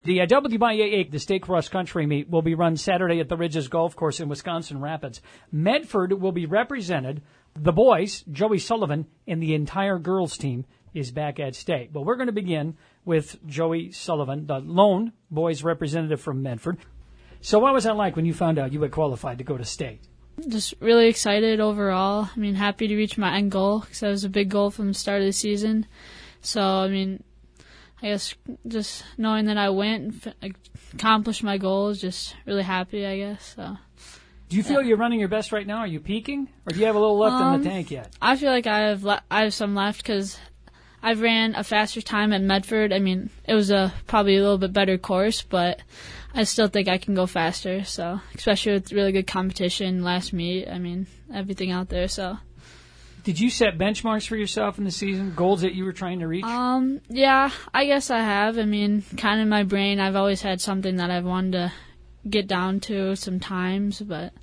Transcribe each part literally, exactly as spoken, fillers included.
The uh, W Y A A, the state cross-country meet, will be run Saturday at the Ridges Golf Course in Wisconsin Rapids. Medford will be represented. The boys, Joey Sullivan, and the entire girls team is back at state. But we're going to begin with Joey Sullivan, the lone boys representative from Medford. So what was that like when you found out you had qualified to go to state? Just really excited overall. I mean, happy to reach my end goal because that was a big goal from the start of the season. So, I mean, I guess just knowing that I went and accomplished my goals, just really happy, I guess. So, do you feel yeah. you're running your best right now? Are you peaking, or do you have a little left um, in the tank yet? I feel like I have le- I have some left because I've ran a faster time at Medford. I mean, it was a probably a little bit better course, but I still think I can go faster. So, especially with really good competition last meet. I mean, everything out there. So. Did you set benchmarks for yourself in the season, goals that you were trying to reach? Um, yeah, I guess I have. I mean, kind of in my brain, I've always had something that I've wanted to get down to sometimes, but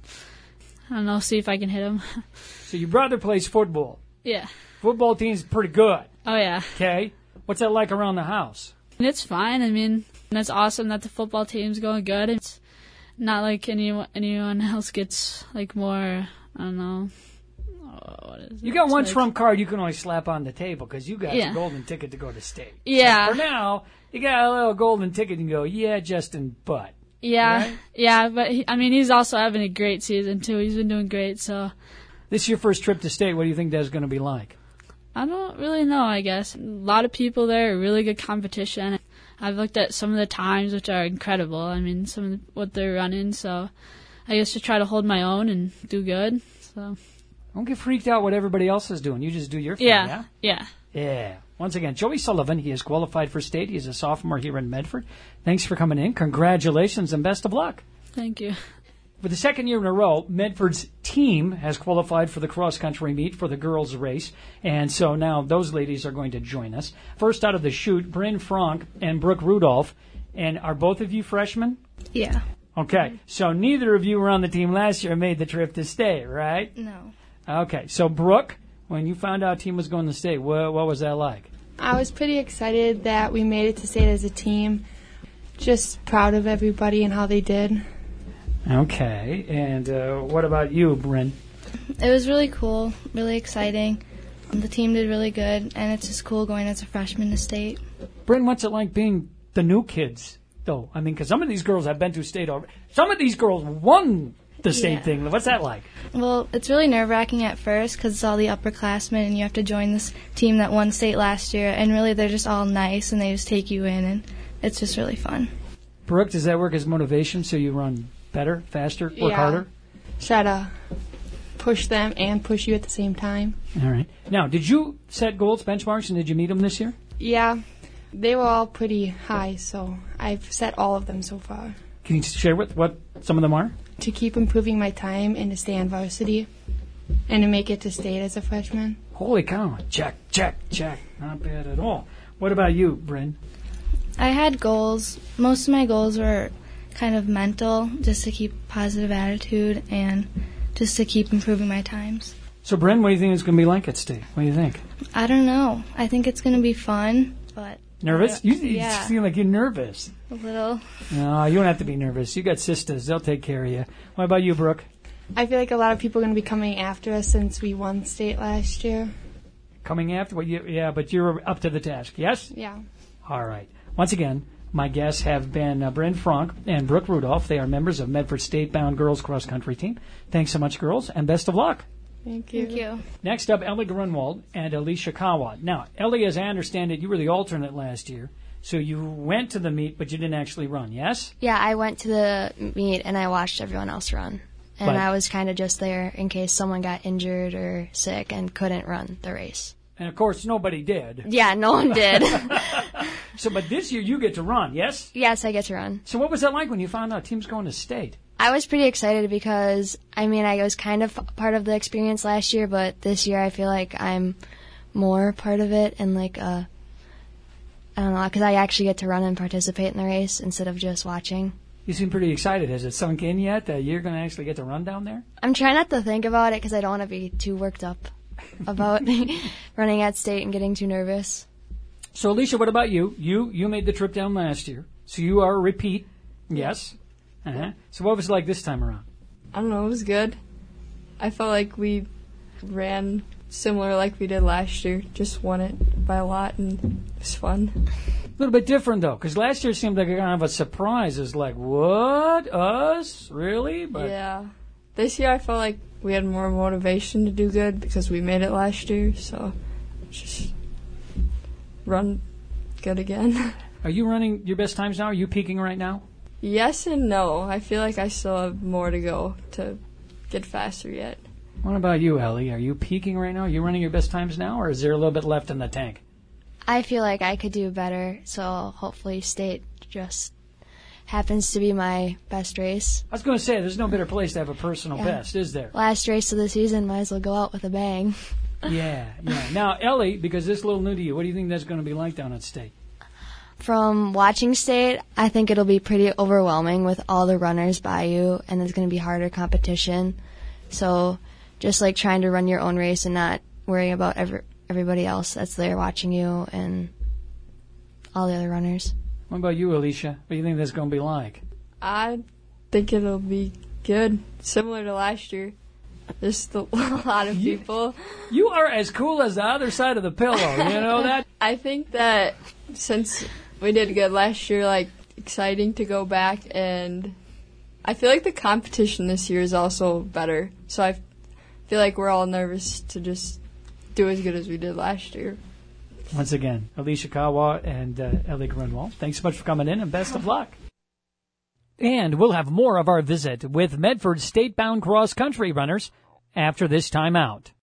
I don't know, see if I can hit them. So your brother plays football. Yeah. Football team's pretty good. Oh, yeah. Okay. What's that like around the house? It's fine. I mean, it's awesome that the football team's going good. It's not like anyone, anyone else gets, like, more, I don't know. What is you got it? one Like, trump card you can always slap on the table because you got yeah. the golden ticket to go to state. Yeah. So for now, you got a little golden ticket and go, yeah, Justin, but. Yeah, right? yeah, but he, I mean, he's also having a great season too. He's been doing great, so. This is your first trip to state. What do you think that's going to be like? I don't really know, I guess. A lot of people there, really good competition. I've looked at some of the times, which are incredible. I mean, some of the, what they're running, so I guess to try to hold my own and do good, so. Don't get freaked out what everybody else is doing. You just do your thing, yeah? Yeah, yeah. Yeah. Once again, Joey Sullivan, he is qualified for state. He's a sophomore here in Medford. Thanks for coming in. Congratulations and best of luck. Thank you. For the second year in a row, Medford's team has qualified for the cross-country meet for the girls' race. And so now those ladies are going to join us. First out of the chute, Bryn Frank and Brooke Rudolph. And are both of you freshmen? Yeah. Okay. So neither of you were on the team last year and made the trip to state, right? No. Okay. So, Brooke, when you found out team was going to state, what, what was that like? I was pretty excited that we made it to state as a team. Just proud of everybody and how they did. Okay. And uh, what about you, Bryn? It was really cool, really exciting. The team did really good, and it's just cool going as a freshman to state. Bryn, what's it like being the new kids, though? I mean, because some of these girls have been to state already. Some of these girls won the state Yeah. thing. What's that like? Well, it's really nerve-wracking at first because it's all the upperclassmen, and you have to join this team that won state last year, and really they're just all nice, and they just take you in, and it's just really fun. Brooke, does that work as motivation so you run better, faster, work Yeah. harder? Try to push them and push you at the same time. All right. Now, did you set goals, benchmarks, and did you meet them this year? Yeah, they were all pretty high, so I've set all of them so far. Can you share what, what some of them are? To keep improving my time and to stay on varsity and to make it to state as a freshman. Holy cow. Check, check, check. Not bad at all. What about you, Bryn? I had goals. Most of my goals were kind of mental, just to keep a positive attitude and just to keep improving my times. So, Bryn, what do you think it's going to be like at state? What do you think? I don't know. I think it's going to be fun, but Nervous? You, you Yeah. seem like you're nervous. a little. No, you don't have to be nervous. You got sisters. They'll take care of you. What about you, Brooke? I feel like a lot of people are going to be coming after us since we won state last year. Coming after? Well, you, yeah, but you're up to the task, yes? Yeah. All right. Once again, my guests have been uh, Bryn Frank and Brooke Rudolph. They are members of Medford State-bound girls cross-country team. Thanks so much, girls, and best of luck. Thank you. Thank you. Next up, Ellie Grunwald and Alicia Kawa. Now, Ellie, as I understand it, you were the alternate last year, so you went to the meet, but you didn't actually run, yes? Yeah, I went to the meet and I watched everyone else run. And But- I was kind of just there in case someone got injured or sick and couldn't run the race. And, of course, nobody did. Yeah, no one did. So, but this year you get to run, yes? Yes, I get to run. So what was that like when you found out team's going to state? I was pretty excited because, I mean, I was kind of part of the experience last year, but this year I feel like I'm more part of it and, like, uh, I don't know, because I actually get to run and participate in the race instead of just watching. You seem pretty excited. Has it sunk in yet that you're going to actually get to run down there? I'm trying not to think about it because I don't want to be too worked up about running at state and getting too nervous. So, Alicia, what about you? You you made the trip down last year. So you are a repeat. Yes. Uh-huh. So what was it like this time around? I don't know, it was good. I felt like we ran similar like we did last year, just won it by a lot, and it was fun. A little bit different, though, because last year seemed like a kind of a surprise. It's like, what? Us? Really? But yeah. This year I felt like we had more motivation to do good because we made it last year, so just run good again. Are you running your best times now? Are you peaking right now? Yes and no. I feel like I still have more to go to get faster yet. What about you, Ellie? Are you peaking right now? Are you running your best times now, or is there a little bit left in the tank? I feel like I could do better, so hopefully state just happens to be my best race. I was going to say, there's no better place to have a personal Yeah. best, is there? Last race of the season, might as well go out with a bang. Yeah, yeah. Now, Ellie, because this is a little new to you, what do you think that's going to be like down at State? From watching state, I think it'll be pretty overwhelming with all the runners by you, and it's going to be harder competition. So just like trying to run your own race and not worrying about every, everybody else that's there watching you and all the other runners. What about you, Alicia? What do you think that's going to be like? I think it'll be good, similar to last year. There's a lot of people. You are as cool as the other side of the pillow, you know that? I think that since we did good last year, like, exciting to go back, and I feel like the competition this year is also better. So I feel like we're all nervous to just do as good as we did last year. Once again, Alicia Kawa and uh, Ellie Grunwald, thanks so much for coming in, and best of luck. And we'll have more of our visit with Medford state-bound cross-country runners after this timeout.